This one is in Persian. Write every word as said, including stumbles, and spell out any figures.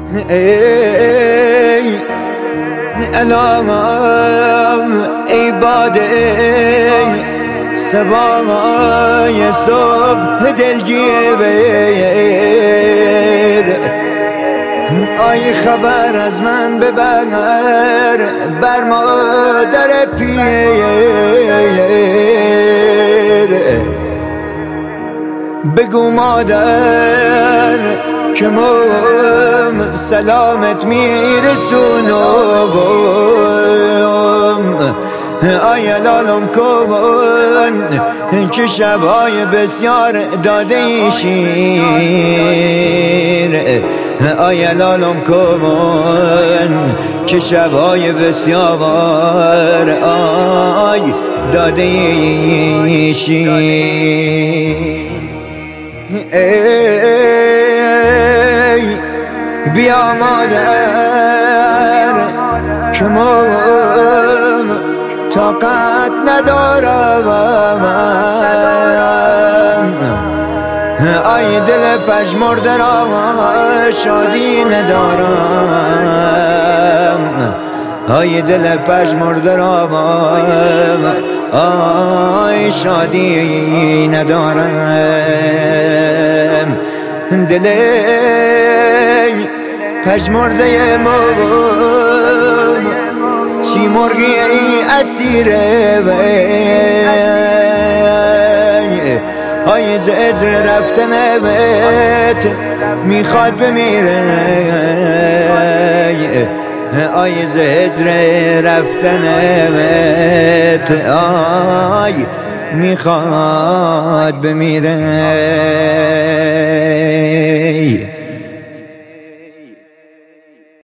ای الهام ای باده صبای صبح دلگیر آی خبر از من ببر بر مادر پیر بگو مادر که من سلامت میرسونم آی لالم کن که شبای بسیار داده شیر آی لالم کن که شبای بسیار آی داده شیر ای بیا مادر که من طاقت ندارم آی دل پژمرده را شادی ندارم آی دل پژمرده را آی شادی ندارم دل پژمرده موم چی مرگی ای اسیره آی زدر رفتنت میخواد بمیره آی زدر رفتنت آی میخواد بمیره